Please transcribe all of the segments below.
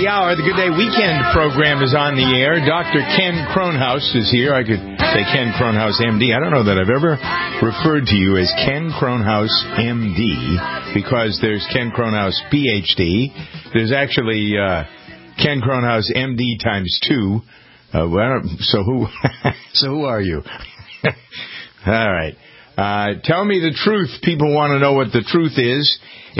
hour. The Good Day Weekend program is on the air. Dr. Ken Kronhaus is here. I could say Ken Kronhaus, MD. I don't know that I've ever referred to you as Ken Kronhaus, MD, because there's Ken Kronhaus, PhD. There's actually Ken Kronhaus, MD times 2. So who are you? All right. Tell me the truth. People want to know what the truth is.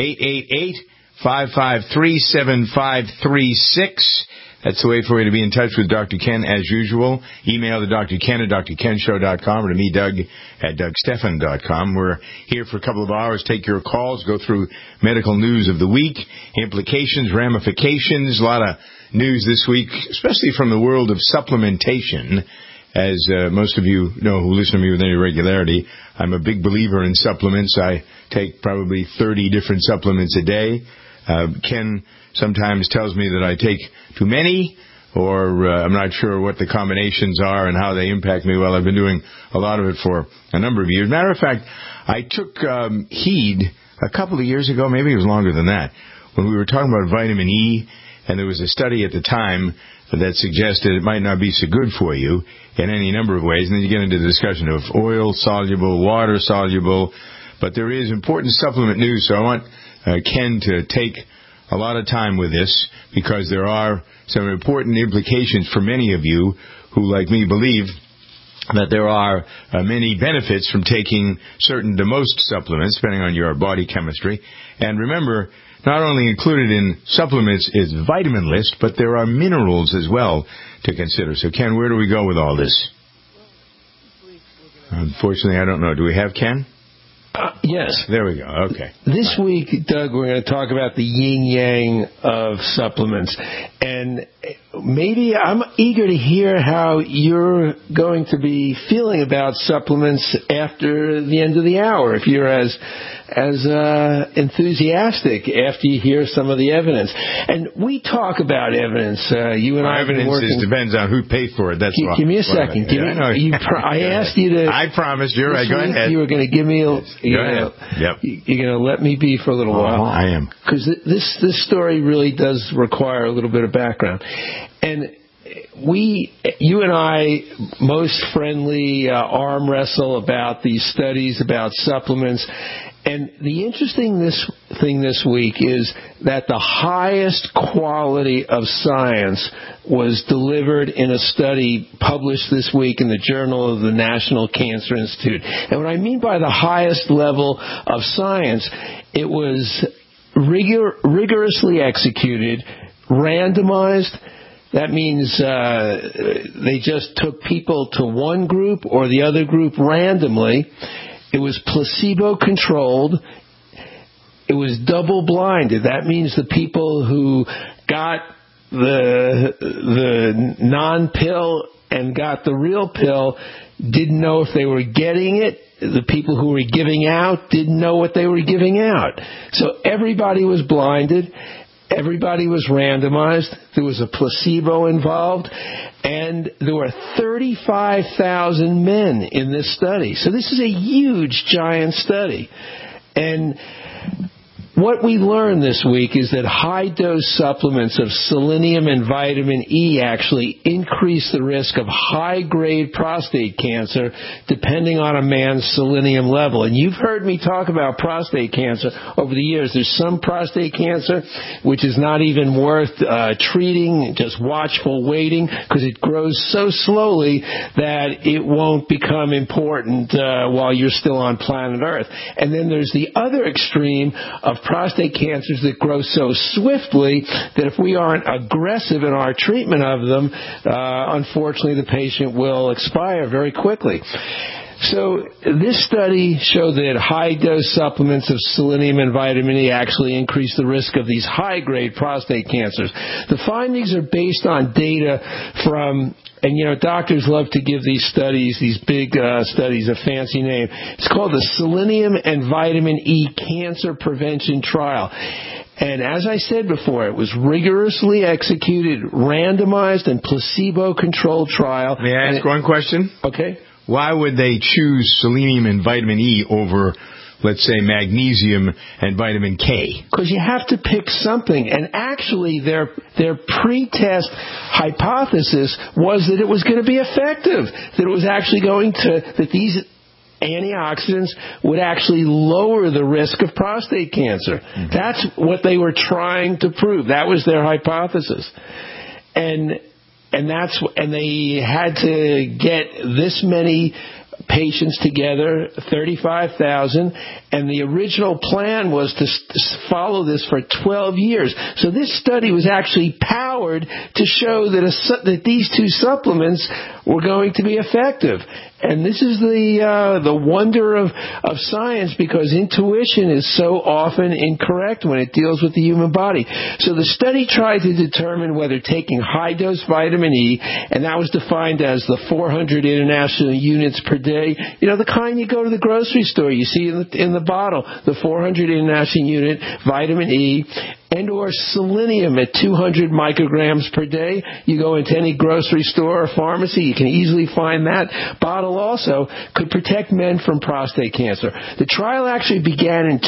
888-553-7536. That's the way for you to be in touch with Dr. Ken as usual. Email to Dr. Ken at drkenshow.com or to me, Doug, at dougstephan.com. We're here for a couple of hours. Take your calls, go through medical news of the week, implications, ramifications, a lot of news this week, especially from the world of supplementation. As most of you know who listen to me with any regularity, I'm a big believer in supplements. I take probably 30 different supplements a day. Ken sometimes tells me that I take too many, or I'm not sure what the combinations are and how they impact me. Well, I've been doing a lot of it for a number of years. Matter of fact, I took heed a couple of years ago, maybe it was longer than that, when we were talking about vitamin E, and there was a study at the time that suggested it might not be so good for you in any number of ways. And then you get into the discussion of oil-soluble, water-soluble. But there is important supplement news, so I want Ken to take a lot of time with this because there are some important implications for many of you who, like me, believe that there are many benefits from taking certain to most supplements, depending on your body chemistry. And remember, not only included in supplements is vitamin list, but there are minerals as well to consider. So, Ken, where do we go with all this? Unfortunately, I don't know. Do we have Ken? Yes. There we go. Okay. This week, Doug, we're going to talk about the yin-yang of supplements. And maybe I'm eager to hear how you're going to be feeling about supplements after the end of the hour, if you're as enthusiastic after you hear some of the evidence. And we talk about evidence. You and I have been working. Evidence depends on who paid for it. That's why. Give me a second. I asked you to. I promised you. Right, go ahead. You were going to give me a. You're going to let me be for a little while. I am. Because this story really does require a little bit of background. And you and I most friendly arm wrestle about these studies about supplements. And the interesting thing this week is that the highest quality of science was delivered in a study published this week in the Journal of the National Cancer Institute. And what I mean by the highest level of science, it was rigorously executed, randomized. That means they just took people to one group or the other group randomly. It was placebo-controlled. It was double-blinded. That means the people who got the non-pill and got the real pill didn't know if they were getting it. The people who were giving out didn't know what they were giving out. So everybody was blinded. Everybody was randomized. There was a placebo involved. And there were 35,000 men in this study. So this is a huge, giant study. And what we learned this week is that high-dose supplements of selenium and vitamin E actually increase the risk of high-grade prostate cancer depending on a man's selenium level. And you've heard me talk about prostate cancer over the years. There's some prostate cancer which is not even worth treating, just watchful waiting, because it grows so slowly that it won't become important while you're still on planet Earth. And then there's the other extreme of prostate cancers that grow so swiftly that if we aren't aggressive in our treatment of them, unfortunately the patient will expire very quickly. So this study showed that high-dose supplements of selenium and vitamin E actually increase the risk of these high-grade prostate cancers. The findings are based on data from, and doctors love to give these studies, these big studies, a fancy name. It's called the Selenium and Vitamin E Cancer Prevention Trial. And as I said before, it was rigorously executed, randomized, and placebo-controlled trial. May I ask one question? Okay. Why would they choose selenium and vitamin E over let's say, magnesium and vitamin K? Because you have to pick something. And actually, their pre-test hypothesis was that it was going to be effective, that it was actually that these antioxidants would actually lower the risk of prostate cancer. Mm-hmm. That's what they were trying to prove. That was their hypothesis. And they had to get this many patients together, 35,000, and the original plan was to follow this for 12 years. So this study was actually powered to show that these two supplements were going to be effective. And this is the wonder of science, because intuition is so often incorrect when it deals with the human body. So the study tried to determine whether taking high-dose vitamin E, and that was defined as the 400 international units per day, the kind you go to the grocery store, you see in the bottle, the 400 international unit vitamin E, and or selenium at 200 micrograms per day. You go into any grocery store or pharmacy, you can easily find that bottle also, could protect men from prostate cancer. The trial actually began in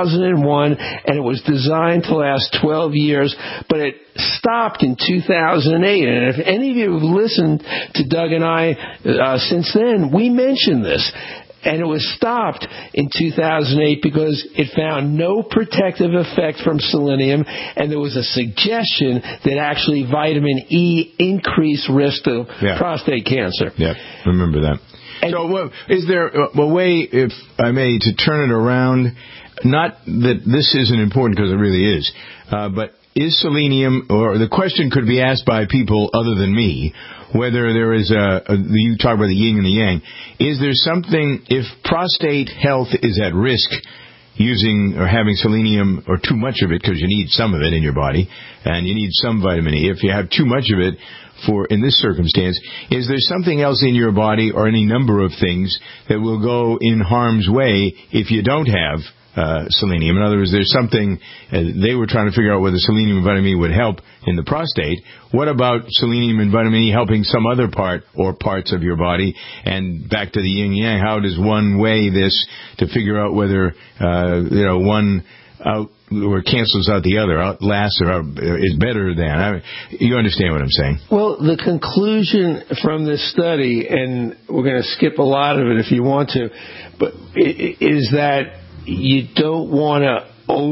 2001, and it was designed to last 12 years, but it stopped in 2008. And if any of you have listened to Doug and I since then, we mentioned this. And it was stopped in 2008 because it found no protective effect from selenium, and there was a suggestion that actually vitamin E increased risk of prostate cancer. Yeah, remember that. So is there a way, if I may, to turn it around? Not that this isn't important, because it really is, but is selenium, or the question could be asked by people other than me, whether there is you talk about the yin and the yang, is there something, if prostate health is at risk using or having selenium, or too much of it, because you need some of it in your body, and you need some vitamin E, if you have too much of it in this circumstance, is there something else in your body, or any number of things, that will go in harm's way if you don't have selenium? In other words, there's something they were trying to figure out whether selenium and vitamin E would help in the prostate. What about selenium and vitamin E helping some other part or parts of your body? And back to the yin yang, how does one weigh this to figure out whether one out or cancels out the other, outlasts or is better than? You understand what I'm saying? Well, the conclusion from this study, and we're going to skip a lot of it if you want to, but is that you don't want to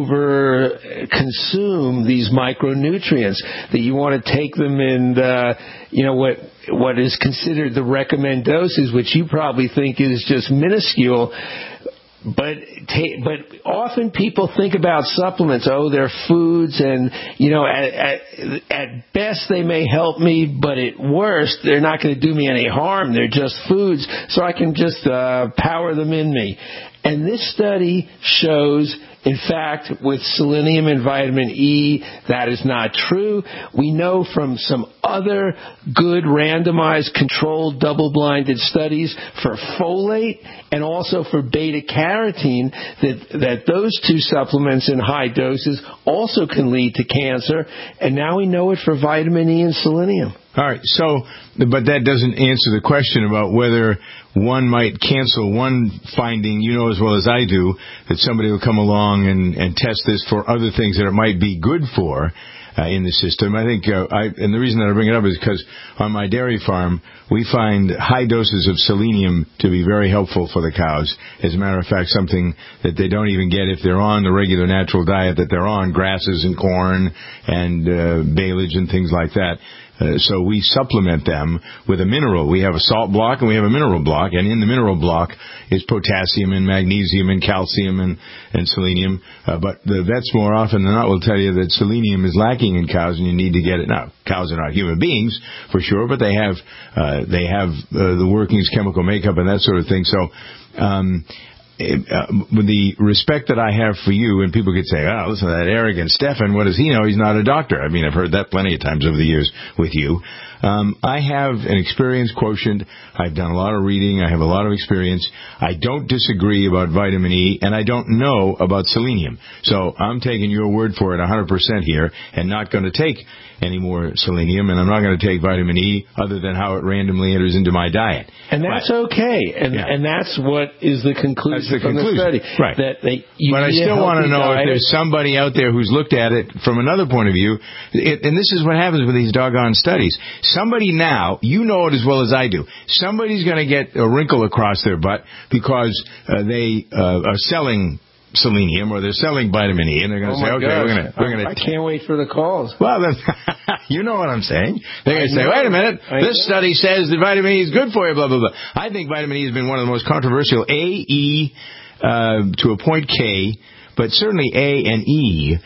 over-consume these micronutrients, that you want to take them in what is considered the recommend doses, which you probably think is just minuscule. But often people think about supplements, they're foods, and, at best they may help me, but at worst they're not going to do me any harm. They're just foods, so I can just power them in me. And this study shows, in fact, with selenium and vitamin E, that is not true. We know from some other good randomized controlled double-blinded studies for folate and also for beta-carotene that those two supplements in high doses also can lead to cancer. And now we know it for vitamin E and selenium. All right, but that doesn't answer the question about whether one might cancel one finding. You know as well as I do that somebody will come along and test this for other things that it might be good for in the system. I think, and the reason that I bring it up is because on my dairy farm, we find high doses of selenium to be very helpful for the cows. As a matter of fact, something that they don't even get if they're on the regular natural diet that they're on, grasses and corn and baleage and things like that. So we supplement them with a mineral. We have a salt block and we have a mineral block, and in the mineral block is potassium and magnesium and calcium and selenium. But the vets more often than not will tell you that selenium is lacking in cows and you need to get it. Now, cows are not human beings for sure, but they have the workings, chemical makeup, and that sort of thing. So, with the respect that I have for you, and people could say, listen to that arrogant Stefan, what does he know? He's not a doctor. I mean, I've heard that plenty of times over the years with you. I have an experience quotient. I've done a lot of reading. I have a lot of experience. I don't disagree about vitamin E, and I don't know about selenium. So I'm taking your word for it 100% here, and not going to take any more selenium, and I'm not going to take vitamin E other than how it randomly enters into my diet. And that's okay. And that's what is the conclusion that's the from conclusion. the study. Right. But I still want to know if there's somebody out there who's looked at it from another point of view. And this is what happens with these doggone studies. Somebody now, you know it as well as I do, somebody's going to get a wrinkle across their butt because they are selling selenium or they're selling vitamin E, and they're going to say, okay, we're going to. I can't wait for the calls. Well, then, you know what I'm saying. They're going to say, wait a minute, this study says that vitamin E is good for you, blah, blah, blah. I think vitamin E has been one of the most controversial, A, E, to a point K, but certainly A and E,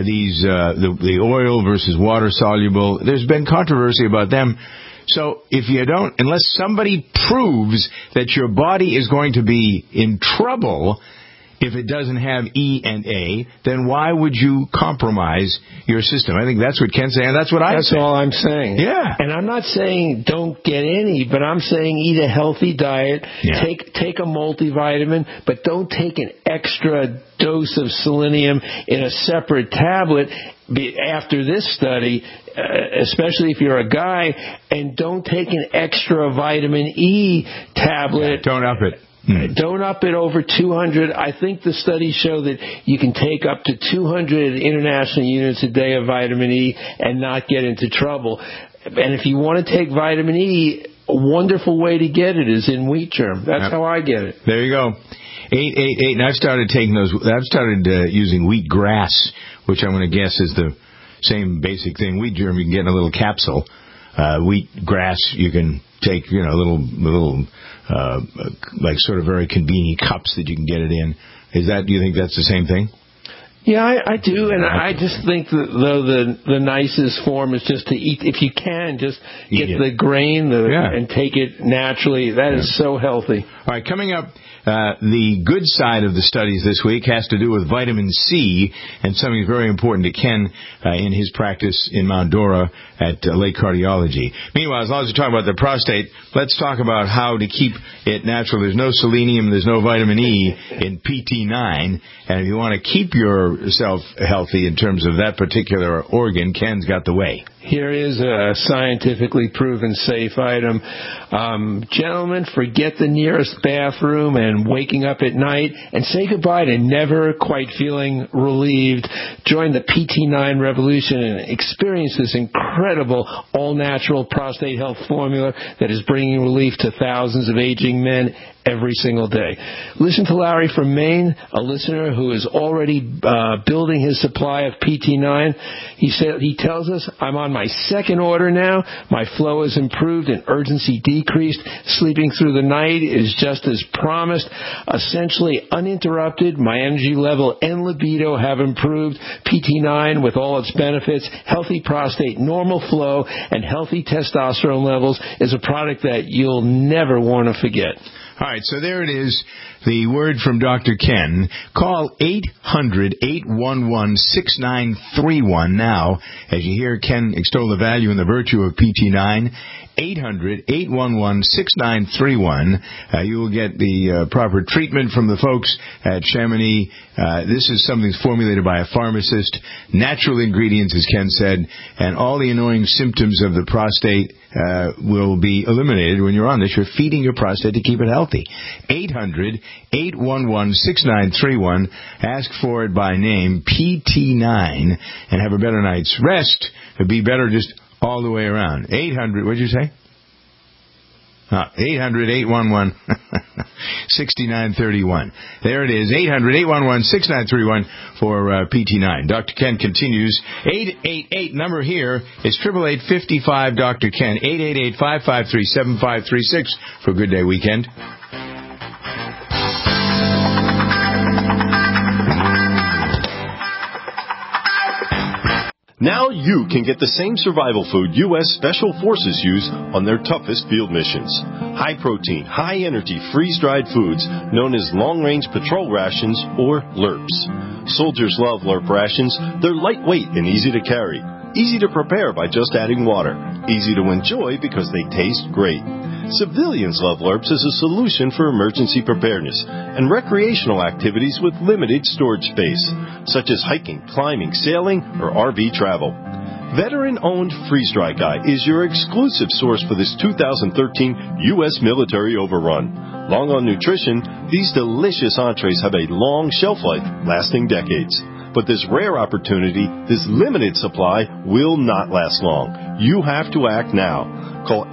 the oil versus water soluble, there's been controversy about them. So if you don't, unless somebody proves that your body is going to be in trouble if it doesn't have E and A, then why would you compromise your system? I think that's what Ken's saying, and that's what I'm saying. That's all I'm saying. Yeah. And I'm not saying don't get any, but I'm saying eat a healthy diet, take a multivitamin, but don't take an extra dose of selenium in a separate tablet after this study, especially if you're a guy, and don't take an extra vitamin E tablet. Yeah, don't up it. Don't up it over 200. I think the studies show that you can take up to 200 international units a day of vitamin E and not get into trouble. And if you want to take vitamin E, a wonderful way to get it is in wheat germ. That's how I get it. There you go. 888, and I've started taking those. I've started using wheat grass, which I'm going to guess is the same basic thing. Wheat germ, you can get in a little capsule. Wheat grass, you can take, little like sort of very convenient cups that you can get it in. Do you think that's the same thing? Yeah, I do, and I just think that though the nicest form is just to eat. If you can, just get the grain and take it naturally. That is so healthy. All right, coming up, the good side of the studies this week has to do with vitamin C and something very important to Ken in his practice in Mount Dora at Lake Cardiology. Meanwhile, as long as we're talking about the prostate, let's talk about how to keep it natural. There's no selenium, there's no vitamin E in PT9, and if you want to keep yourself healthy in terms of that particular organ, Ken's got the way. Here is a scientifically proven safe item. Gentlemen, forget the nearest bathroom and waking up at night, and say goodbye to never quite feeling relieved. Join the PT9 revolution and experience this incredible all-natural prostate health formula that is bringing relief to thousands of aging men every single day. Listen to Larry from Maine, a listener who is already building his supply of PT9. He tells us, I'm on my second order now. My flow has improved and urgency decreased. Sleeping through the night is just as promised. Essentially uninterrupted. My energy level and libido have improved. PT9 with all its benefits, healthy prostate, normal flow, and healthy testosterone levels is a product that you'll never want to forget. All right, so there it is, the word from Dr. Ken. Call 800-811-6931 now as you hear Ken extol the value and the virtue of PT9. 800-811-6931. You will get the proper treatment from the folks at Chamonix. This is something that's formulated by a pharmacist. Natural ingredients, as Ken said, and all the annoying symptoms of the prostate will be eliminated when you're on this. You're feeding your prostate to keep it healthy. 800-811-6931. Ask for it by name, PT9, and have a better night's rest. It'd be better just all the way around. 800, what'd you say? 800-811-6931. There it is, 800-811-6931 for PT9. Dr. Ken continues. 888 number here is 888-55-Dr. Ken. 888-553-7536 for a good day weekend. Now you can get the same survival food U.S. Special Forces use on their toughest field missions. High-protein, high-energy, freeze-dried foods known as long-range patrol rations, or LRPs. Soldiers love LRP rations. They're lightweight and easy to carry. Easy to prepare by just adding water. Easy to enjoy because they taste great. Civilians love LRPs as a solution for emergency preparedness and recreational activities with limited storage space, such as hiking, climbing, sailing, or RV travel. Veteran-owned Freeze Dry Guy is your exclusive source for this 2013 U.S. military overrun. Long on nutrition, these delicious entrees have a long shelf life, lasting decades. But this rare opportunity, this limited supply, will not last long. You have to act now. Call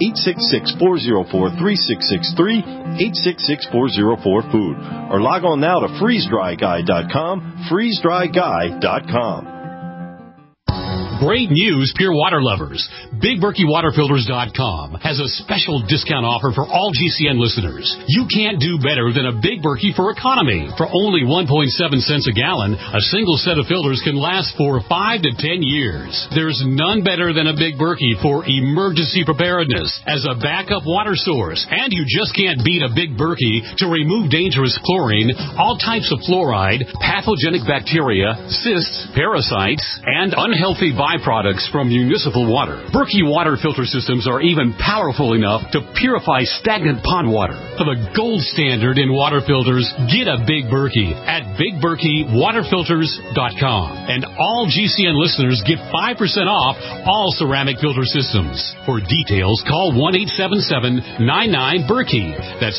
866-404-3663, 866-404-FOOD, or log on now to freezedryguy.com, freezedryguy.com. Great news, pure water lovers. BigBerkeyWaterFilters.com has a special discount offer for all GCN listeners. You can't do better than a Big Berkey for economy. For only 1.7 cents a gallon, a single set of filters can last for 5 to 10 years. There's none better than a Big Berkey for emergency preparedness as a backup water source. And you just can't beat a Big Berkey to remove dangerous chlorine, all types of fluoride, pathogenic bacteria, cysts, parasites, and unhealthy byproducts from municipal water. Berkey water filter systems are even powerful enough to purify stagnant pond water. For the gold standard in water filters, get a Big Berkey at BigBerkeyWaterFilters.com. And all GCN listeners get 5% off all ceramic filter systems. For details, call 1-877-99-BERKEY. That's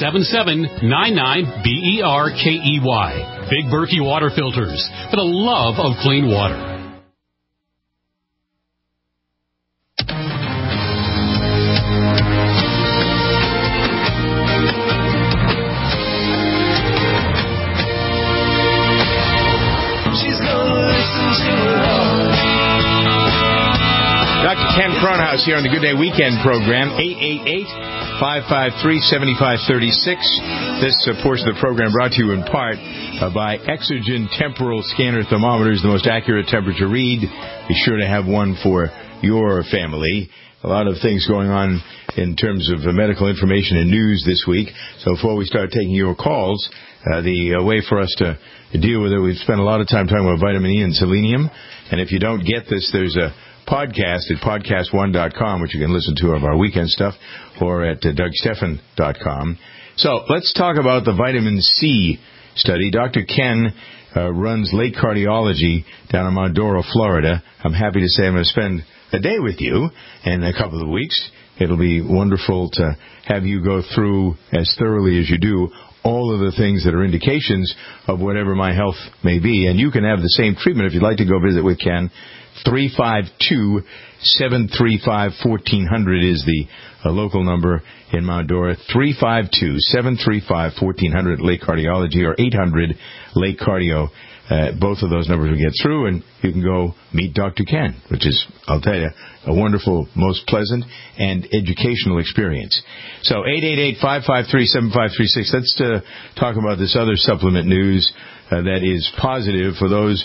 877-99-BERKEY. Big Berkey Water Filters, for the love of clean water. Dr. Ken Cronhaus here on the Good Day Weekend program, 888-553-7536. This portion of the program brought to you in part by Exergen Temporal Scanner Thermometers, the most accurate temperature read. Be sure to have one for your family. A lot of things going on in terms of medical information and news this week. So before we start taking your calls, the way for us to deal with it, we've spent a lot of time talking about vitamin E and selenium. And if you don't get this, there's a podcast at podcast1.com, which you can listen to of our weekend stuff, or at DougStephan.com. So let's talk about the vitamin C study. Dr. Ken runs Lake Cardiology down in Mondoro, Florida. I'm happy to say I'm going to spend a day with you in a couple of weeks. It'll be wonderful to have you go through as thoroughly as you do all of the things that are indications of whatever my health may be. And you can have the same treatment if you'd like to go visit with Ken. 352-735-1400 is the local number in Mondoro. 352-735-1400 Lake Cardiology, or 800 Lake Cardio. Both of those numbers will get through, and you can go meet Dr. Ken, which is, I'll tell you, a wonderful, most pleasant, and educational experience. So 888-553-7536. Let's talk about this other supplement news that is positive for those.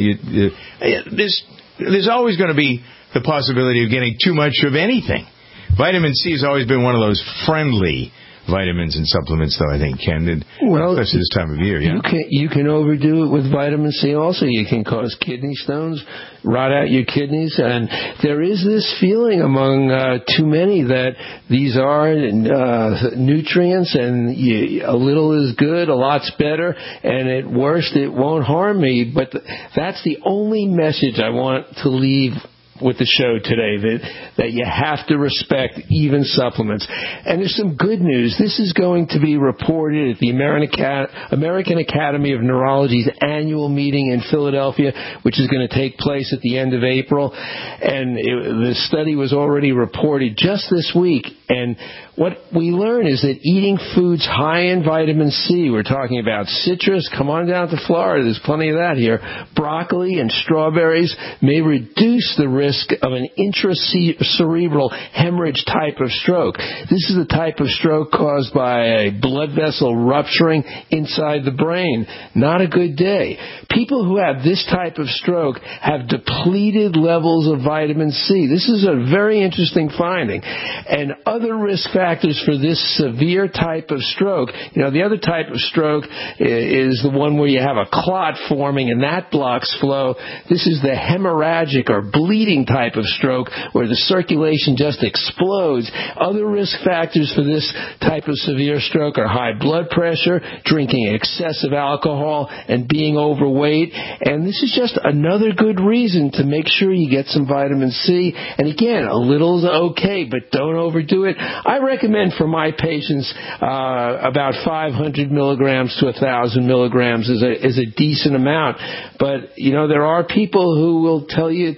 There's always going to be the possibility of getting too much of anything. Vitamin C has always been one of those friendly vitamins and supplements, though, I think, Ken. Well, especially this time of year, yeah. You can overdo it with vitamin C also. You can cause kidney stones, rot out your kidneys, and there is this feeling among too many that these are nutrients, and a little is good, a lot's better, and at worst it won't harm me. But that's the only message I want to leave with the show today, that you have to respect even supplements. And there's some good news. This is going to be reported at the American Academy of Neurology's annual meeting in Philadelphia, which is going to take place at the end of April. And the study was already reported just this week. And what we learn is that eating foods high in vitamin C, we're talking about citrus, come on down to Florida, there's plenty of that here, broccoli and strawberries, may reduce the risk of an intracerebral hemorrhage type of stroke. This is the type of stroke caused by a blood vessel rupturing inside the brain. Not a good day. People who have this type of stroke have depleted levels of vitamin C. This is a very interesting finding. And other risk factors for this severe type of stroke, the other type of stroke is the one where you have a clot forming and that blocks flow. This is the hemorrhagic or bleeding exploding type of stroke where the circulation just explodes. Other risk factors for this type of severe stroke are high blood pressure, drinking excessive alcohol, and being overweight. And this is just another good reason to make sure you get some vitamin C. And again, a little is okay, but don't overdo it. I recommend for my patients about 500 milligrams to 1,000 milligrams is a decent amount. But, you know, there are people who will tell you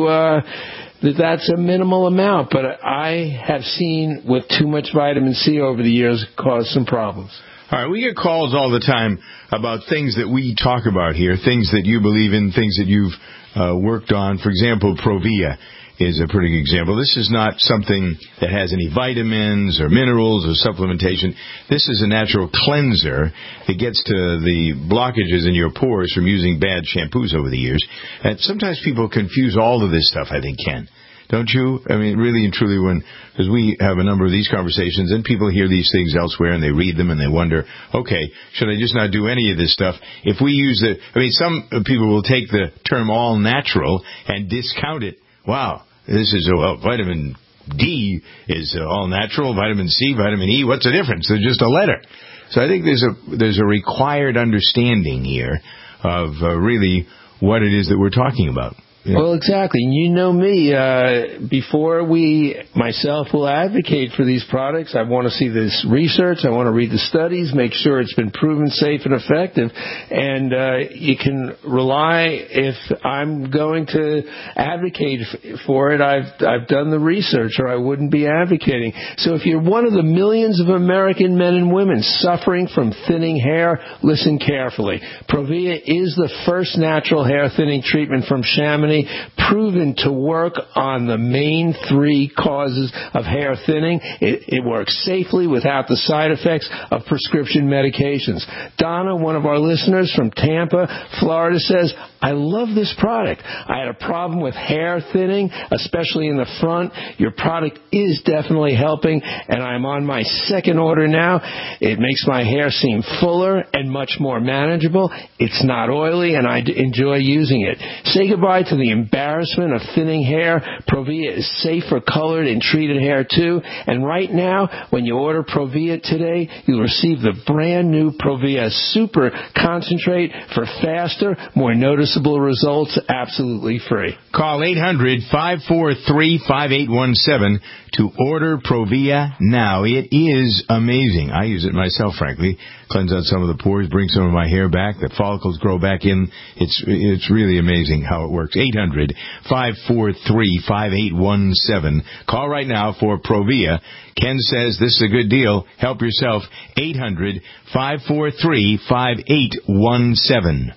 that's a minimal amount. But I have seen with too much vitamin C over the years cause some problems. All right, we get calls all the time about things that we talk about here, things that you believe in, things that you've worked on. For example, Provia is a pretty good example. This is not something that has any vitamins or minerals or supplementation. This is a natural cleanser that gets to the blockages in your pores from using bad shampoos over the years. And sometimes people confuse all of this stuff, I think, Ken. Don't you? I mean, really and truly, because we have a number of these conversations and people hear these things elsewhere and they read them and they wonder, okay, should I just not do any of this stuff? If we use some people will take the term all natural and discount it. Wow, this is, vitamin D is all natural, vitamin C, vitamin E, what's the difference? They're just a letter. So I think there's a required understanding here of really what it is that we're talking about. Yeah. Well, exactly. You know me. Before myself will advocate for these products, I want to see this research. I want to read the studies, make sure it's been proven safe and effective. And you can rely, if I'm going to advocate for it, I've done the research or I wouldn't be advocating. So if you're one of the millions of American men and women suffering from thinning hair, listen carefully. Provia is the first natural hair thinning treatment from Chamonix, proven to work on the main three causes of hair thinning. It works safely without the side effects of prescription medications. Donna, one of our listeners from Tampa, Florida, says, I love this product. I had a problem with hair thinning, especially in the front. Your product is definitely helping, and I'm on my second order now. It makes my hair seem fuller and much more manageable. It's not oily, and I enjoy using it. Say goodbye to the embarrassment of thinning hair. Provia is safe for colored and treated hair, too. And right now, when you order Provia today, you'll receive the brand new Provia Super Concentrate for faster, more noticeable results, absolutely free. Call 800-543-5817 to order Provia now. It is amazing. I use it myself, frankly. Cleanse out some of the pores, bring some of my hair back. The follicles grow back in. It's really amazing how it works. 800-543-5817. Call right now for Provia. Ken says this is a good deal. Help yourself. 800-543-5817.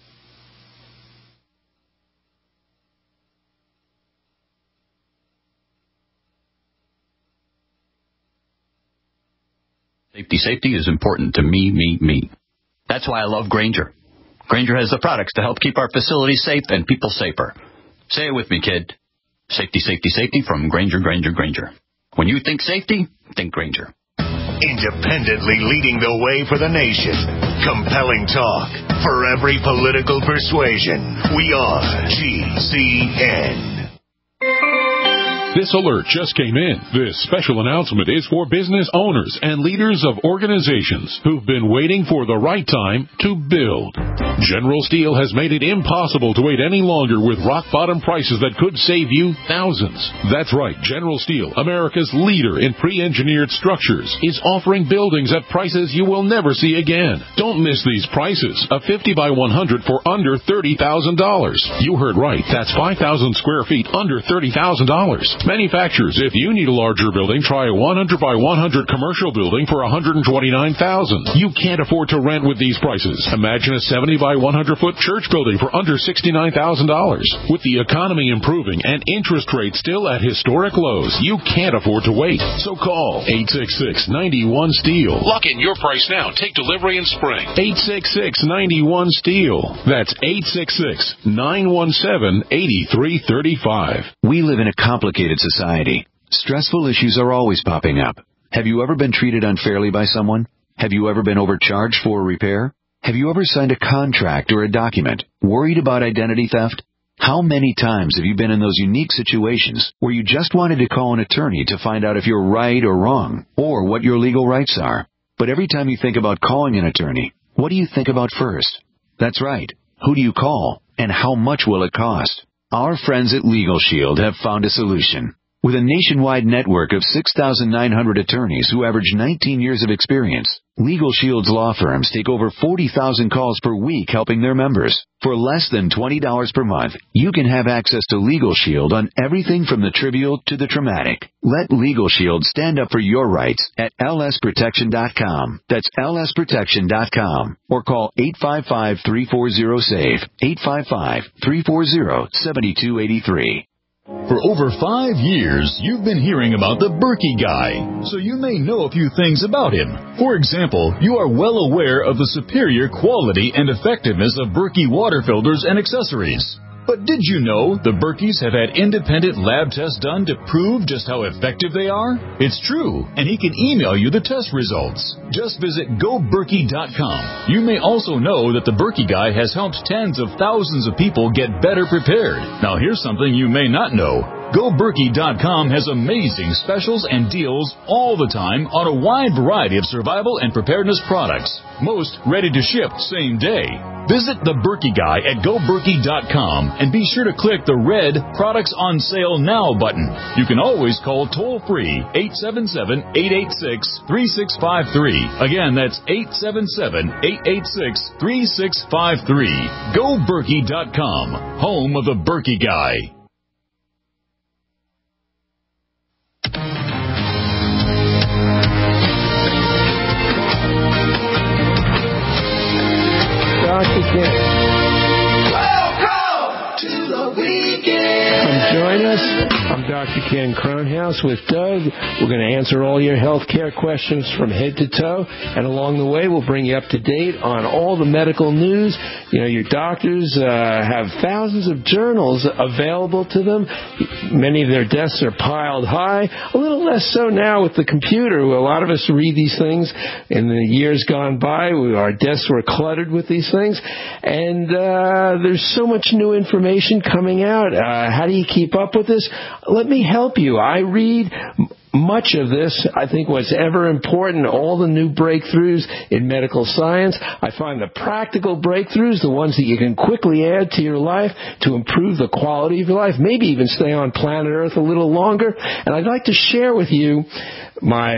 Safety is important to me. That's why I love Grainger. Grainger has the products to help keep our facilities safe and people safer. Say it with me, kid. Safety from Grainger. When you think safety, think Grainger. Independently leading the way for the nation. Compelling talk for every political persuasion. We are GCN. This alert just came in. This special announcement is for business owners and leaders of organizations who've been waiting for the right time to build. General Steel has made it impossible to wait any longer with rock-bottom prices that could save you thousands. That's right. General Steel, America's leader in pre-engineered structures, is offering buildings at prices you will never see again. Don't miss these prices. A 50 by 100 for under $30,000. You heard right. That's 5,000 square feet under $30,000. Manufacturers, if you need a larger building, try a 100 by 100 commercial building for $129,000. You can't afford to rent with these prices. Imagine a 70 by 100-foot church building for under $69,000. With the economy improving and interest rates still at historic lows, you can't afford to wait. So call 866-91-STEEL. Lock in your price now. Take delivery in spring. 866-91-STEEL. That's 866-917-8335. We live in a complicated society. Stressful issues are always popping up. Have you ever been treated unfairly by someone? Have you ever been overcharged for a repair? Have you ever signed a contract or a document worried about identity theft? How many times have you been in those unique situations where you just wanted to call an attorney to find out if you're right or wrong, or what your legal rights are? But every time you think about calling an attorney, what do you think about first? That's right. Who do you call, and how much will it cost? Our friends at Legal Shield have found a solution. With a nationwide network of 6,900 attorneys who average 19 years of experience, Legal Shield's law firms take over 40,000 calls per week helping their members. For less than $20 per month, you can have access to Legal Shield on everything from the trivial to the traumatic. Let Legal Shield stand up for your rights at lsprotection.com. That's lsprotection.com. Or call 855-340-SAVE, 855-340-7283. For over 5 years, you've been hearing about the Berkey Guy, so you may know a few things about him. For example, you are well aware of the superior quality and effectiveness of Berkey water filters and accessories. But did you know the Berkeys have had independent lab tests done to prove just how effective they are? It's true, and he can email you the test results. Just visit GoBerkey.com. You may also know that the Berkey Guy has helped tens of thousands of people get better prepared. Now here's something you may not know. GoBerkey.com has amazing specials and deals all the time on a wide variety of survival and preparedness products, most ready to ship same day. Visit the Berkey Guy at GoBerkey.com and be sure to click the red Products on Sale Now button. You can always call toll-free 877-886-3653. Again, that's 877-886-3653. GoBerkey.com, home of the Berkey Guy. Dr. Ken. Welcome to the weekend. Come join us. I'm Dr. Ken Cronhouse with Doug. We're going to answer all your health care questions from head to toe, and along the way we'll bring you up to date on all the medical news. You know, your doctors have thousands of journals available to them. Many of their desks are piled high. A little less so now with the computer. A lot of us read these things. In the years gone by, our desks were cluttered with these things. And there's so much new information coming out. How do you keep up with this? Let me help you. I read much of this. I think what's ever important, all the new breakthroughs in medical science. I find the practical breakthroughs, the ones that you can quickly add to your life to improve the quality of your life, maybe even stay on planet Earth a little longer. And I'd like to share with you my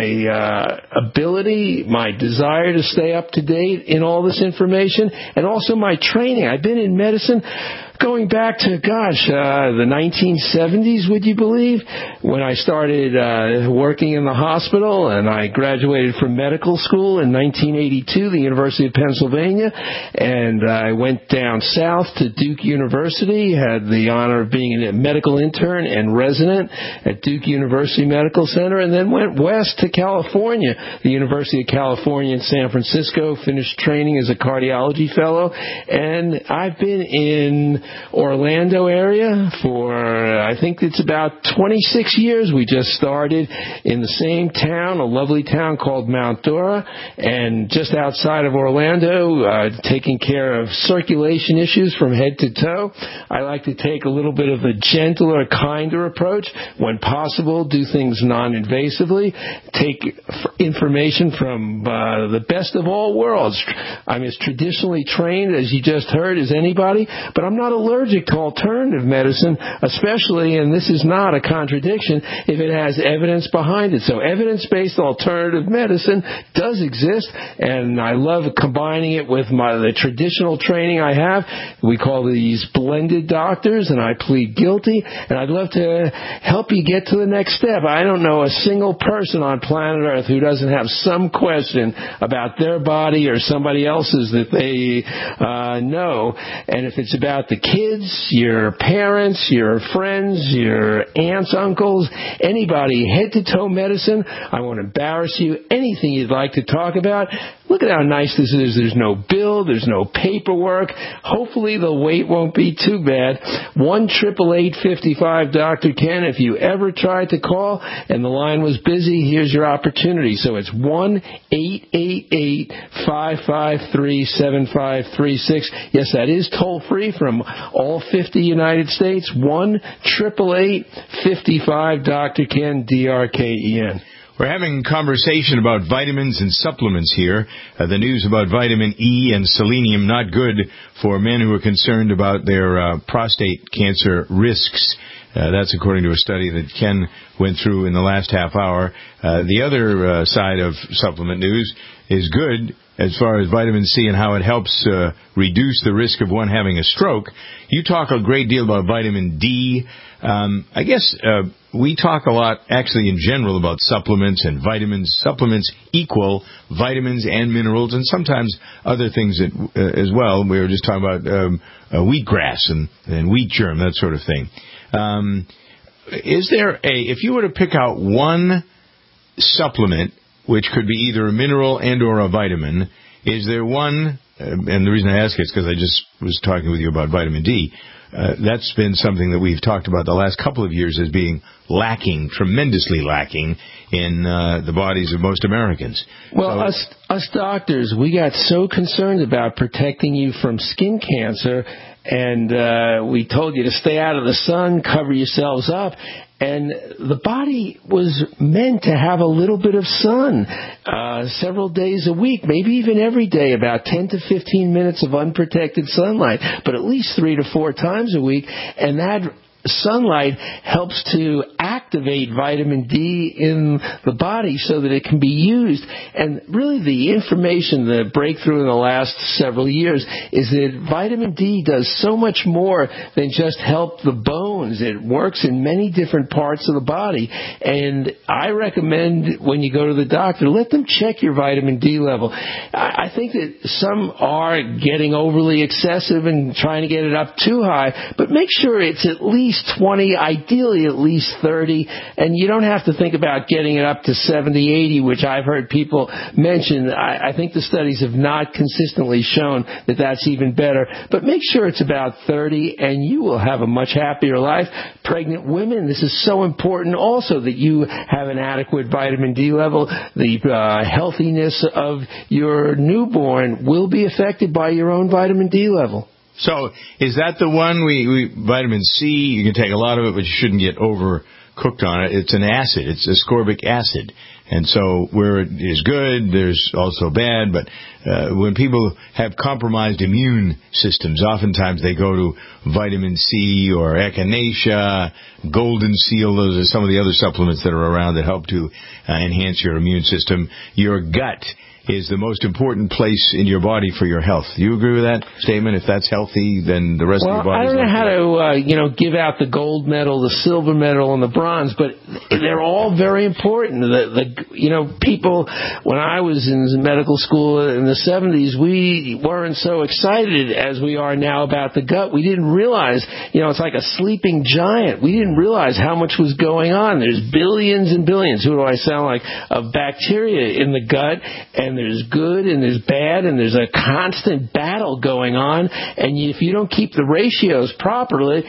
ability, my desire to stay up to date in all this information, and also my training. I've been in medicine going back to, the 1970s, would you believe, when I started working in the hospital, and I graduated from medical school in 1982, the University of Pennsylvania, and I went down south to Duke University, had the honor of being a medical intern and resident at Duke University Medical Center, and then went west to California, the University of California in San Francisco, finished training as a cardiology fellow, and I've been in Orlando area for, I think it's about 26 years. We just started in the same town, a lovely town called Mount Dora, and just outside of Orlando, taking care of circulation issues from head to toe. I like to take a little bit of a gentler, kinder approach. When possible, do things non-invasively. Take information from the best of all worlds. I'm as traditionally trained, as you just heard, as anybody, but I'm not allergic to alternative medicine, especially, and this is not a contradiction, if it has evidence behind it. So evidence-based alternative medicine does exist, and I love combining it with the traditional training I have. We call these blended doctors, and I plead guilty, and I'd love to help you get to the next step. I don't know a single person on planet Earth who doesn't have some question about their body or somebody else's that they know. And if it's about the kids, your parents, your friends, your aunts, uncles, anybody, head-to-toe medicine, I won't embarrass you. Anything you'd like to talk about, look at how nice this is. There's no bill. There's no paperwork. Hopefully the wait won't be too bad. 1-888-55-Dr. Ken. If you ever tried to call and the line was busy, here's your opportunity. So it's 1-888-553-7536. Yes, that is toll-free from all 50 United States. 1-888-55-Dr. Ken, D-R-K-E-N. We're having a conversation about vitamins and supplements here. The news about vitamin E and selenium, not good for men who are concerned about their prostate cancer risks. That's according to a study that Ken went through in the last half hour. The other side of supplement news is good as far as vitamin C and how it helps reduce the risk of one having a stroke. You talk a great deal about vitamin D. I guess we talk a lot, actually, in general, about supplements and vitamins. Supplements equal vitamins and minerals, and sometimes other things as well. We were just talking about wheatgrass and wheat germ, that sort of thing. Is there if you were to pick out one supplement, which could be either a mineral and or a vitamin, is there one, and the reason I ask is because I just was talking with you about vitamin D, that's been something that we've talked about the last couple of years as being lacking, tremendously lacking in the bodies of most Americans. Well, us doctors, we got so concerned about protecting you from skin cancer, and we told you to stay out of the sun, cover yourselves up. And the body was meant to have a little bit of sun several days a week, maybe even every day, about 10 to 15 minutes of unprotected sunlight, but at least 3 to 4 times a week. And that sunlight helps to activate vitamin D in the body so that it can be used. And really the information, the breakthrough in the last several years is that vitamin D does so much more than just help the bones. It works in many different parts of the body. And I recommend when you go to the doctor, let them check your vitamin D level. I think that some are getting overly excessive and trying to get it up too high, but make sure it's at least 20, ideally at least 30, and you don't have to think about getting it up to 70, 80, which I've heard people mention. I think the studies have not consistently shown that that's even better, but make sure it's about 30, and you will have a much happier life. Pregnant women, this is so important also that you have an adequate vitamin D level. The healthiness of your newborn will be affected by your own vitamin D level. So is that the one vitamin C, you can take a lot of it, but you shouldn't get overcooked on it. It's an acid. It's ascorbic acid. And so where it is good, there's also bad. But when people have compromised immune systems, oftentimes they go to vitamin C or echinacea, golden seal. Those are some of the other supplements that are around that help to enhance your immune system. Your gut is the most important place in your body for your health. Do you agree with that statement? If that's healthy, then the rest of your body. I don't know how to, give out the gold medal, the silver medal, and the bronze, but they're all very important. People, when I was in medical school in the 70s, we weren't so excited as we are now about the gut. We didn't realize, it's like a sleeping giant. We didn't realize how much was going on. There's billions and billions, who do I sound like, of bacteria in the gut, and there's good and there's bad, and there's a constant battle going on, and if you don't keep the ratios properly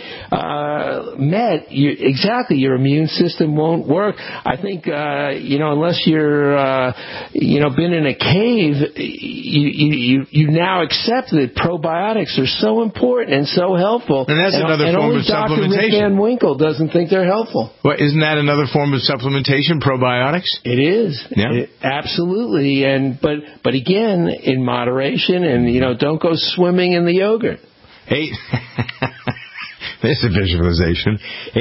met, your immune system won't work. I think, unless you're, been in a cave, you now accept that probiotics are so important and so helpful. And that's another form of supplementation. Dr. Rick Van Winkle doesn't think they're helpful. Well, isn't that another form of supplementation, probiotics? It is. Yeah. Absolutely. But again, in moderation, and don't go swimming in the yogurt. Hey, there's a visualization.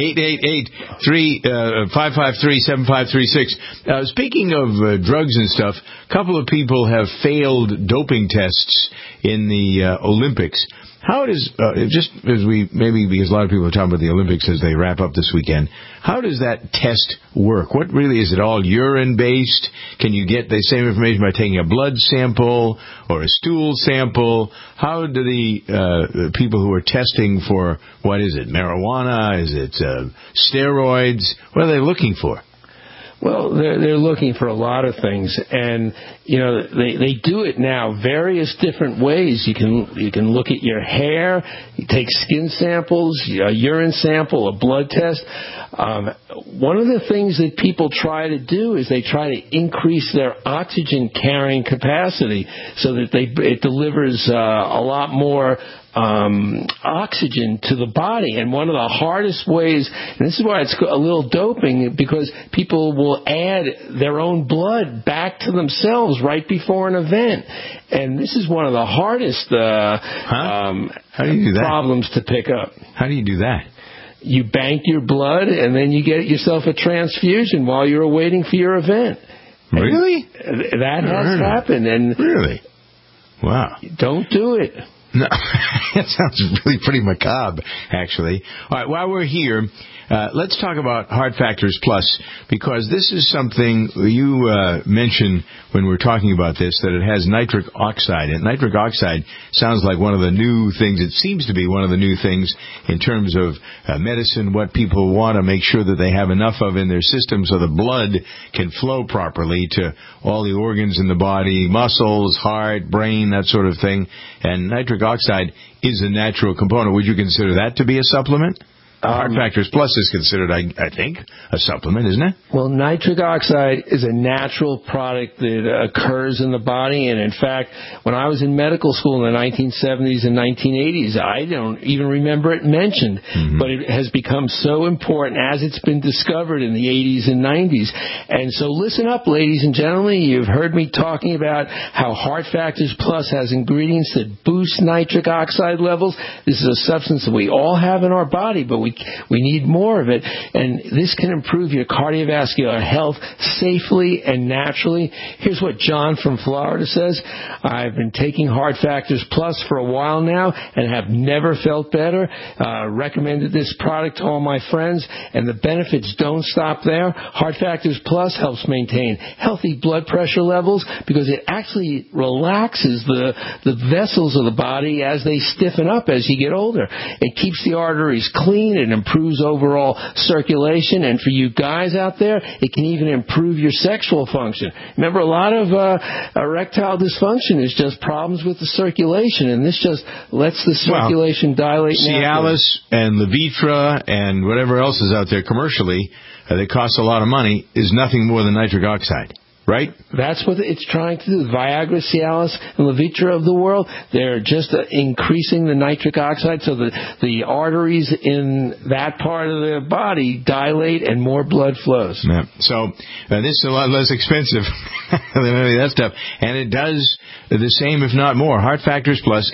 888-553-7536. Speaking of drugs and stuff, a couple of people have failed doping tests in the Olympics. How does, just as because a lot of people are talking about the Olympics as they wrap up this weekend, how does that test work? What really, is it all urine-based? Can you get the same information by taking a blood sample or a stool sample? How do the people who are testing for, what is it, marijuana? Is it steroids? What are they looking for? Well, they're looking for a lot of things, and they do it now various different ways. You can look at your hair, you take skin samples, a urine sample, a blood test. One of the things that people try to do is they try to increase their oxygen carrying capacity so that it delivers a lot more oxygen to the body. And one of the hardest ways, and this is why it's a little doping, because people will add their own blood back to themselves right before an event. And this is one of the hardest How do you do that? Problems to pick up. How do you do that? You bank your blood, and then you get yourself a transfusion while you're waiting for your event. Really? And that has happened. And really? Wow. Don't do it. No, that sounds really pretty macabre, actually. All right, while we're here, let's talk about Heart Factors Plus, because this is something you mentioned when we were talking about this, that it has nitric oxide. And nitric oxide sounds like one of the new things. It seems to be one of the new things in terms of medicine, what people want to make sure that they have enough of in their system so the blood can flow properly to all the organs in the body, muscles, heart, brain, that sort of thing. And nitric oxide is a natural component. Would you consider that to be a supplement? Heart Factors Plus is considered, I think, a supplement, isn't it? Well, nitric oxide is a natural product that occurs in the body, and in fact, when I was in medical school in the 1970s and 1980s, I don't even remember it mentioned, but it has become so important as it's been discovered in the 80s and 90s. And so listen up, ladies and gentlemen, you've heard me talking about how Heart Factors Plus has ingredients that boost nitric oxide levels. This is a substance that we all have in our body, but we need more of it, and this can improve your cardiovascular health safely and naturally. Here's what John from Florida says. I've been taking Heart Factors Plus for a while now and have never felt better. Recommended this product to all my friends, and the benefits don't stop there. Heart Factors Plus helps maintain healthy blood pressure levels because it actually relaxes the vessels of the body as they stiffen up as you get older. It keeps the arteries clean. It improves overall circulation, and for you guys out there, it can even improve your sexual function. Remember, a lot of erectile dysfunction is just problems with the circulation, and this just lets the circulation dilate. Cialis and Levitra and whatever else is out there commercially that costs a lot of money is nothing more than nitric oxide. Right? That's what it's trying to do. Viagra, Cialis, and Levitra of the world, they're just increasing the nitric oxide so that the arteries in that part of the body dilate and more blood flows. Yeah. So this is a lot less expensive than any of that stuff. And it does the same, if not more. Heart Factors Plus,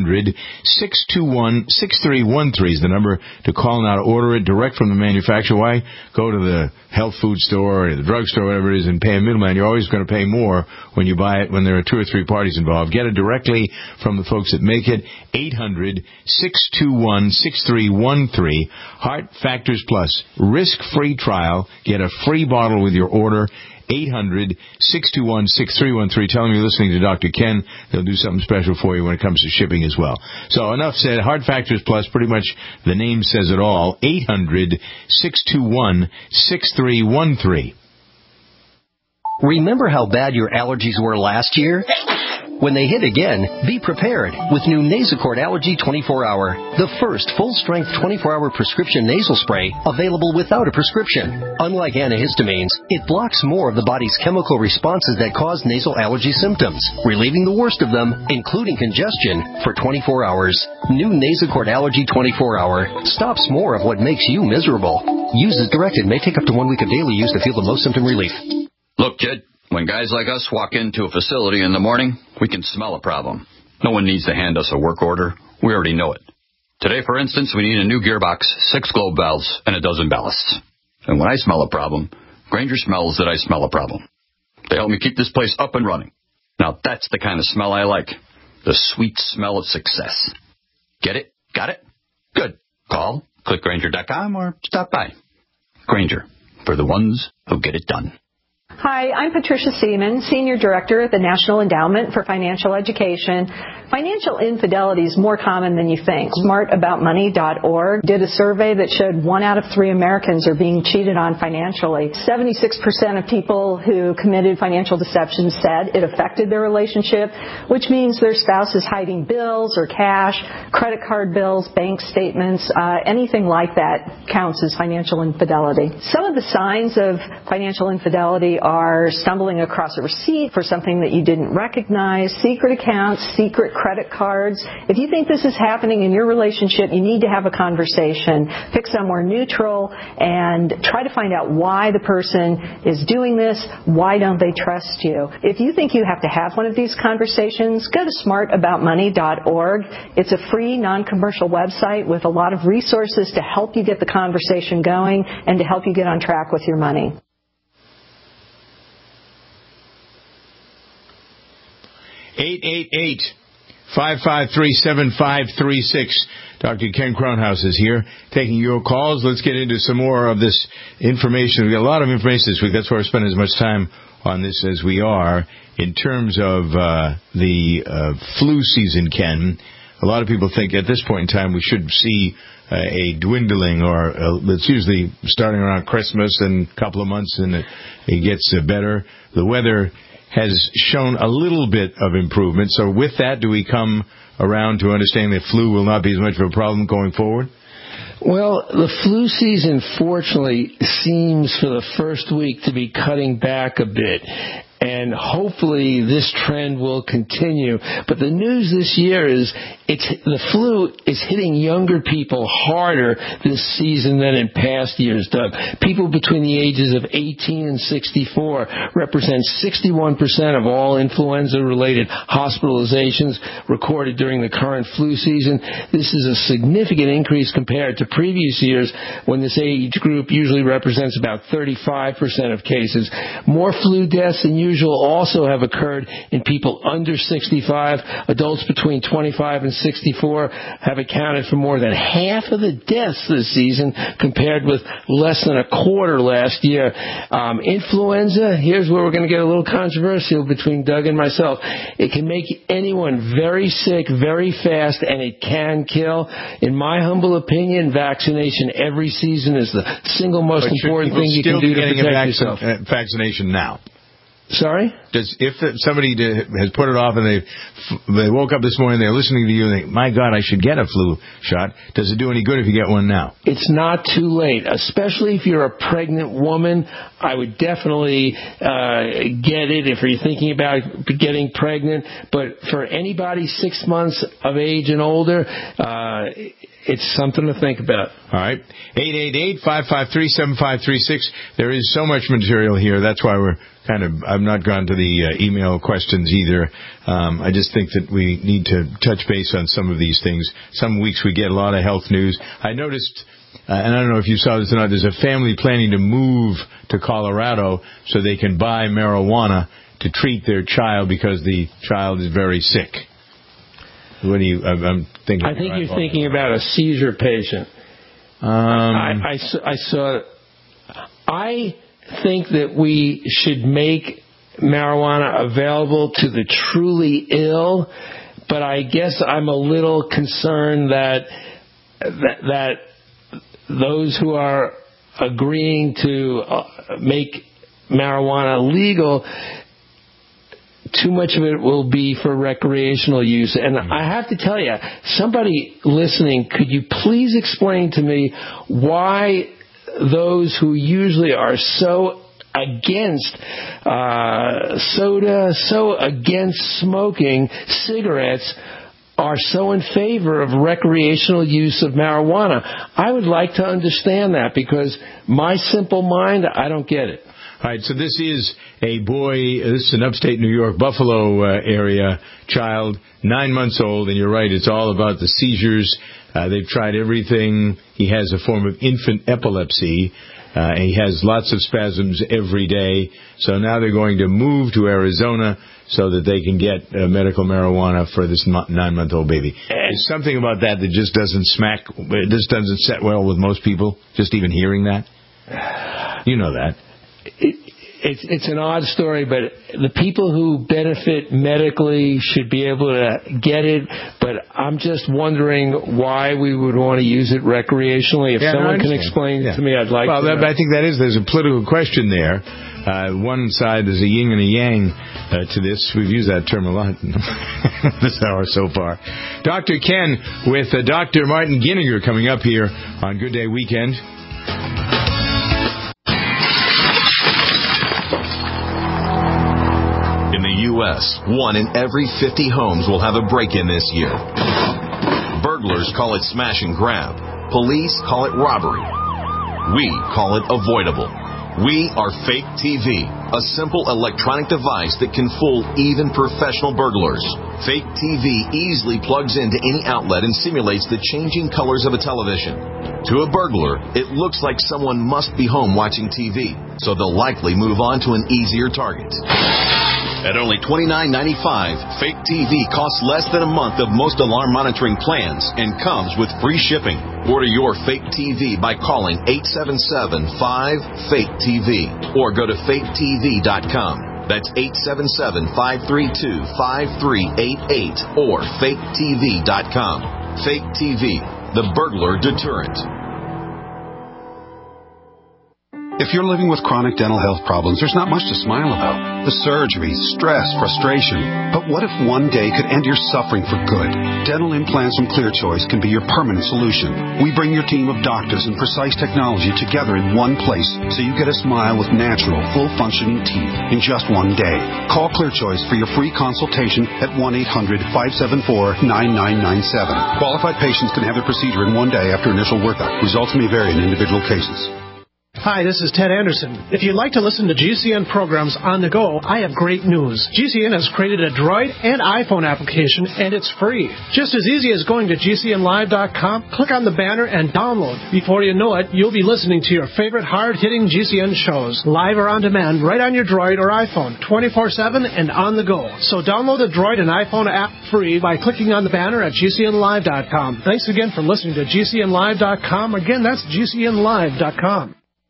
800-621-6313 is the number to call now to order it direct from the manufacturer. Why go to the health food store or the drugstore, whatever it is, and pay a middleman? You're always going to pay more when you buy it when there are 2 or 3 parties involved. Get it directly from the folks that make it. 800-621-6313. Heart Factors Plus. Risk-free trial. Get a free bottle with your order. 800-621-6313. Tell them you're listening to Dr. Ken. They'll do something special for you when it comes to shipping as well. So enough said. Heart Factors Plus, pretty much the name says it all. 800-621-6313. Remember how bad your allergies were last year? When they hit again, be prepared with new Nasacort Allergy 24-Hour, the first full-strength 24-hour prescription nasal spray available without a prescription. Unlike antihistamines, it blocks more of the body's chemical responses that cause nasal allergy symptoms, relieving the worst of them, including congestion, for 24 hours. New Nasacort Allergy 24-Hour stops more of what makes you miserable. Use as directed. May take up to 1 week of daily use to feel the most symptom relief. Look, kid, when guys like us walk into a facility in the morning, we can smell a problem. No one needs to hand us a work order. We already know it. Today, for instance, we need a new gearbox, 6 globe valves, and a dozen ballasts. And when I smell a problem, Grainger smells that I smell a problem. They help me keep this place up and running. Now, that's the kind of smell I like. The sweet smell of success. Get it? Got it? Good. Call, click Grainger.com, or stop by. Grainger, for the ones who get it done. Hi, I'm Patricia Seaman, Senior Director at the National Endowment for Financial Education. Financial infidelity is more common than you think. SmartAboutMoney.org did a survey that showed 1 out of 3 Americans are being cheated on financially. 76% of people who committed financial deception said it affected their relationship, which means their spouse is hiding bills or cash, credit card bills, bank statements, anything like that counts as financial infidelity. Some of the signs of financial infidelity are stumbling across a receipt for something that you didn't recognize, secret accounts, secret credit cards. If you think this is happening in your relationship, you need to have a conversation. Pick somewhere neutral and try to find out why the person is doing this. Why don't they trust you? If you think you have to have one of these conversations, go to smartaboutmoney.org. It's a free, non-commercial website with a lot of resources to help you get the conversation going and to help you get on track with your money. 888-553-7536. Dr. Ken Cronhaus is here taking your calls. Let's get into some more of this information. We've got a lot of information this week. That's why we're spending as much time on this as we are. In terms of the flu season, Ken, a lot of people think at this point in time we should see a dwindling, or it's usually starting around Christmas and a couple of months and it gets better. The weather has shown a little bit of improvement. So with that, do we come around to understanding that flu will not be as much of a problem going forward? Well, the flu season, fortunately, seems for the first week to be cutting back a bit. And hopefully this trend will continue. But the news this year is the flu is hitting younger people harder this season than in past years, Doug. People between the ages of 18 and 64 represent 61% of all influenza-related hospitalizations recorded during the current flu season. This is a significant increase compared to previous years when this age group usually represents about 35% of cases. More flu deaths than usual also have occurred in people under 65. Adults between 25 and 64 have accounted for more than half of the deaths this season compared with less than a quarter last year. Influenza, here's where we're going to get a little controversial between Doug and myself. It can make anyone very sick very fast, and it can kill. In my humble opinion, vaccination every season is the single most important thing you can do to protect yourself. Vaccination now. Sorry? If somebody has put it off and they woke up this morning, they're listening to you and they think, my God, I should get a flu shot. Does it do any good if you get one now? It's not too late, especially if you're a pregnant woman. I would definitely get it if you're thinking about getting pregnant. But for anybody 6 months of age and older, it's something to think about. All right. 888-553-7536. There is so much material here. That's why I've not gone to the email questions either. I just think that we need to touch base on some of these things. Some weeks we get a lot of health news. I noticed, and I don't know if you saw this or not, there's a family planning to move to Colorado so they can buy marijuana to treat their child because the child is very sick. What do you? I'm thinking. I think you're thinking about a seizure patient. I think that we should make marijuana available to the truly ill, but I guess I'm a little concerned that those who are agreeing to make marijuana legal, too much of it will be for recreational use. And I have to tell you, somebody listening, could you please explain to me why those who usually are so against soda, so against smoking cigarettes, are so in favor of recreational use of marijuana? I would like to understand that, because my simple mind, I don't get it. All right, so this is a boy, this is an upstate New York, Buffalo area child, 9 months old, and you're right, it's all about the seizures. They've tried everything. He has a form of infant epilepsy. He has lots of spasms every day. So now they're going to move to Arizona so that they can get medical marijuana for this 9-month-old baby. There's something about that just doesn't set well with most people, just even hearing that. You know that. it's an odd story, but the people who benefit medically should be able to get it, but I'm just wondering why we would want to use it recreationally. If someone can explain it to me, I'd like to know. I think there's a political question there. One side is a yin and a yang to this. We've used that term a lot this hour so far. Dr. Ken with Dr. Martin Ginniger coming up here on Good Day Weekend. In the U.S., 1 in every 50 homes will have a break-in this year. Burglars call it smash and grab. Police call it robbery. We call it avoidable. We are Fake TV, a simple electronic device that can fool even professional burglars. Fake TV easily plugs into any outlet and simulates the changing colors of a television. To a burglar, it looks like someone must be home watching TV, so they'll likely move on to an easier target. At only $29.95, Fake TV costs less than a month of most alarm monitoring plans and comes with free shipping. Order your Fake TV by calling 877-5-FAKE-TV or go to faketv.com. That's 877-532-5388 or faketv.com. Fake TV, the burglar deterrent. If you're living with chronic dental health problems, there's not much to smile about. The surgery, stress, frustration. But what if one day could end your suffering for good? Dental implants from ClearChoice can be your permanent solution. We bring your team of doctors and precise technology together in one place so you get a smile with natural, full-functioning teeth in just one day. Call ClearChoice for your free consultation at 1-800-574-9997. Qualified patients can have the procedure in one day after initial workup. Results may vary in individual cases. Hi, this is Ted Anderson. If you'd like to listen to GCN programs on the go, I have great news. GCN has created a Droid and iPhone application, and it's free. Just as easy as going to GCNlive.com, click on the banner, and download. Before you know it, you'll be listening to your favorite hard-hitting GCN shows, live or on demand, right on your Droid or iPhone, 24/7 and on the go. So download the Droid and iPhone app free by clicking on the banner at GCNlive.com. Thanks again for listening to GCNlive.com. Again, that's GCNlive.com.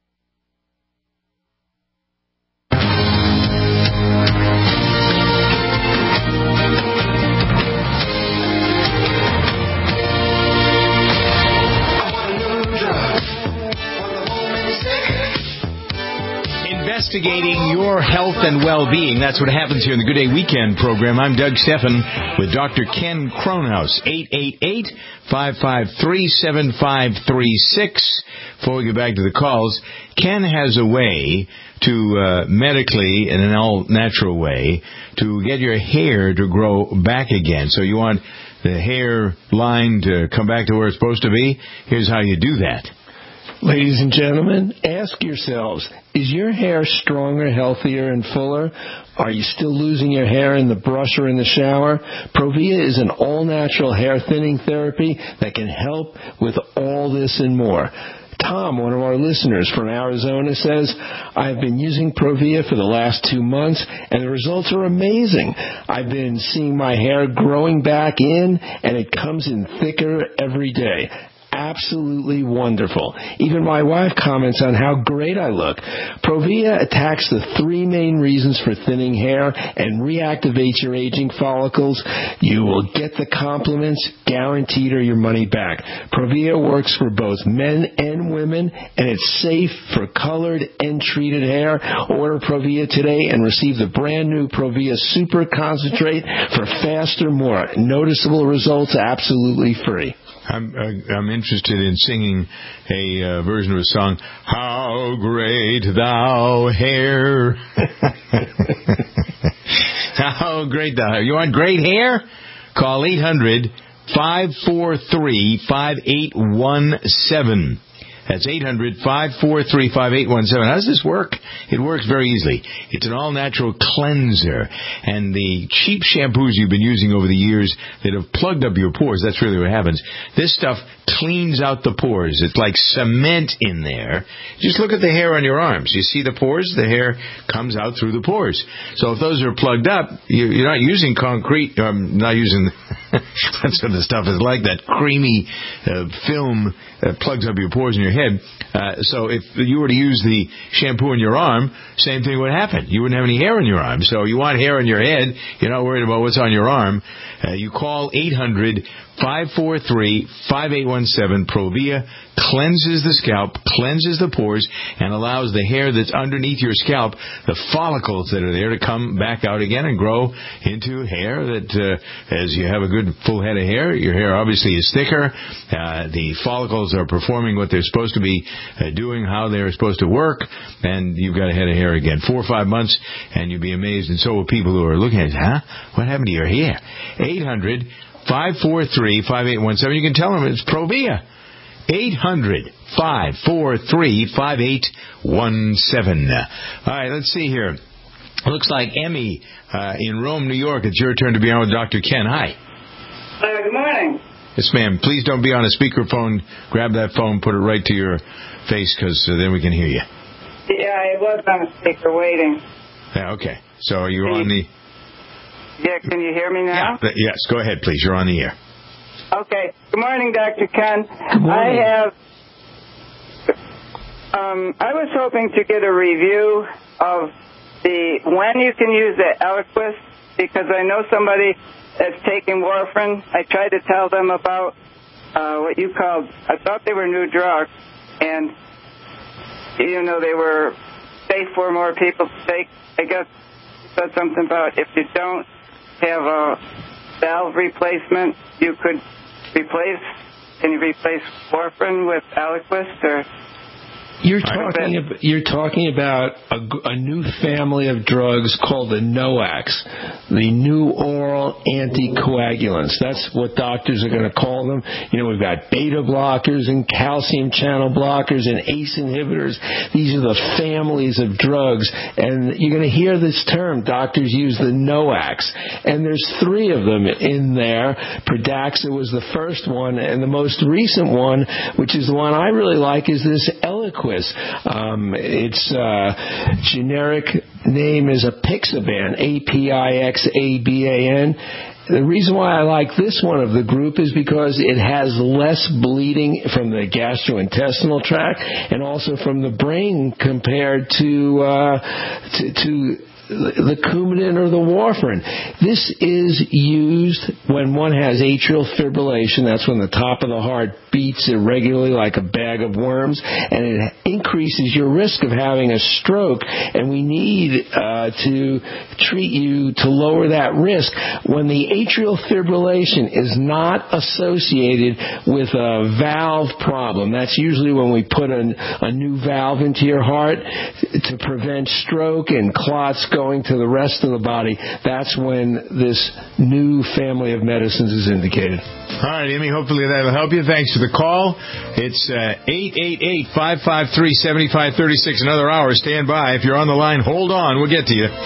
Investigating your health and well-being. That's what happens here in the Good Day Weekend program. I'm Doug Steffen with Dr. Ken Kronhaus, 888-553-7536. Before we get back to the calls, Ken has a way to medically, in an all-natural way, to get your hair to grow back again. So you want the hair line to come back to where it's supposed to be? Here's how you do that. Ladies and gentlemen, ask yourselves, is your hair stronger, healthier, and fuller? Are you still losing your hair in the brush or in the shower? Provia is an all-natural hair thinning therapy that can help with all this and more. Tom, one of our listeners from Arizona, says, I've been using Provia for the last 2 months, and the results are amazing. I've been seeing my hair growing back in, and it comes in thicker every day. Absolutely wonderful. Even my wife comments on how great I look. Provia attacks the 3 main reasons for thinning hair and reactivates your aging follicles. You will get the compliments, guaranteed, or your money back. Provia works for both men and women, and it's safe for colored and treated hair. Order Provia today and receive the brand new Provia Super Concentrate for faster, more noticeable results, absolutely free. I'm interested in singing a version of a song, How Great Thou Hair. How great thou hair. You want great hair? Call 800-543-5817. That's 800-543-5817. How does this work? It works very easily. It's an all-natural cleanser. And the cheap shampoos you've been using over the years that have plugged up your pores, that's really what happens. This stuff cleans out the pores. It's like cement in there. Just look at the hair on your arms. You see the pores? The hair comes out through the pores. So if those are plugged up, you're not using concrete. Not using that's what the stuff is like, that creamy film that plugs up your pores in your head. So if you were to use the shampoo in your arm, same thing would happen. You wouldn't have any hair in your arm. So you want hair in your head. You're not worried about what's on your arm. You call 800-543-5817. Provia cleanses the scalp, cleanses the pores, and allows the hair that's underneath your scalp, the follicles that are there, to come back out again and grow into hair that, as you have a good full head of hair, your hair obviously is thicker. The follicles are performing what they're supposed to be doing, how they're supposed to work, and you've got a head of hair again. 4 or 5 months, and you'll be amazed, and so will people who are looking at it. Huh? What happened to your hair? 800-543-5817. You can tell them it's Provia. 800-543-5817. All right, let's see here. Looks like Emmy in Rome, New York. It's your turn to be on with Dr. Ken. Hi. Good morning. Yes, ma'am. Please don't be on a speakerphone. Grab that phone, put it right to your face, because then we can hear you. Yeah, I was on a speaker waiting. Yeah, okay. So are you on the... Yeah, can you hear me now? Yeah, yes, go ahead, please. You're on the air. Okay. Good morning, Dr. Ken. Good morning. I was hoping to get a review of when you can use the Eliquis, because I know somebody that's taking warfarin. I tried to tell them about what you called, I thought they were new drugs, and, they were safe for more people to take. I guess you said something about if you don't have a valve replacement, you could can you replace warfarin with Eliquis, or... You're talking about a new family of drugs called the NOACs, the new oral anticoagulants. That's what doctors are going to call them. We've got beta blockers and calcium channel blockers and ACE inhibitors. These are the families of drugs, and you're going to hear this term. Doctors use the NOACs, and there's 3 of them in there. Pradaxa was the first one, and the most recent one, which is the one I really like, is this Eliquis. Its generic name is Apixaban, Apixaban. The reason why I like this one of the group is because it has less bleeding from the gastrointestinal tract and also from the brain compared to the Coumadin or the warfarin. This is used when one has atrial fibrillation. That's when the top of the heart beats irregularly like a bag of worms, and it increases your risk of having a stroke, and we need to treat you to lower that risk. When the atrial fibrillation is not associated with a valve problem, that's usually when we put a new valve into your heart to prevent stroke and clots going to the rest of the body. That's when this new family of medicines is indicated. All right, Emmy, hopefully that'll help you. Thanks for the call. It's 888-553-7536. Another hour. Stand by. If you're on the line, hold on. We'll get to you.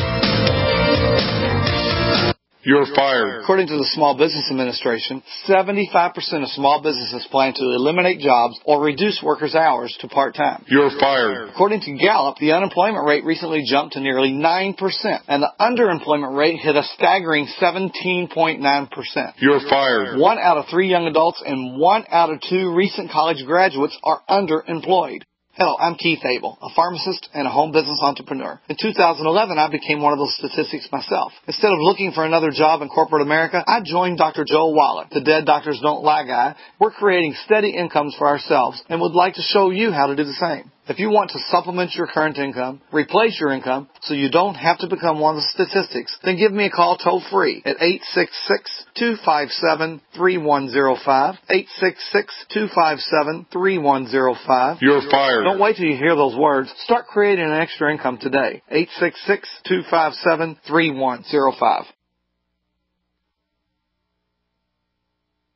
You're fired. According to the Small Business Administration, 75% of small businesses plan to eliminate jobs or reduce workers' hours to part-time. You're fired. According to Gallup, the unemployment rate recently jumped to nearly 9%, and the underemployment rate hit a staggering 17.9%. You're fired. 1 out of 3 young adults and 1 out of 2 recent college graduates are underemployed. Hello, I'm Keith Abel, a pharmacist and a home business entrepreneur. In 2011, I became one of those statistics myself. Instead of looking for another job in corporate America, I joined Dr. Joel Wallach, the Dead Doctors Don't Lie guy. We're creating steady incomes for ourselves and would like to show you how to do the same. If you want to supplement your current income, replace your income, so you don't have to become one of the statistics, then give me a call toll-free at 866-257-3105, 866-257-3105. You're fired. Don't wait till you hear those words. Start creating an extra income today. 866-257-3105.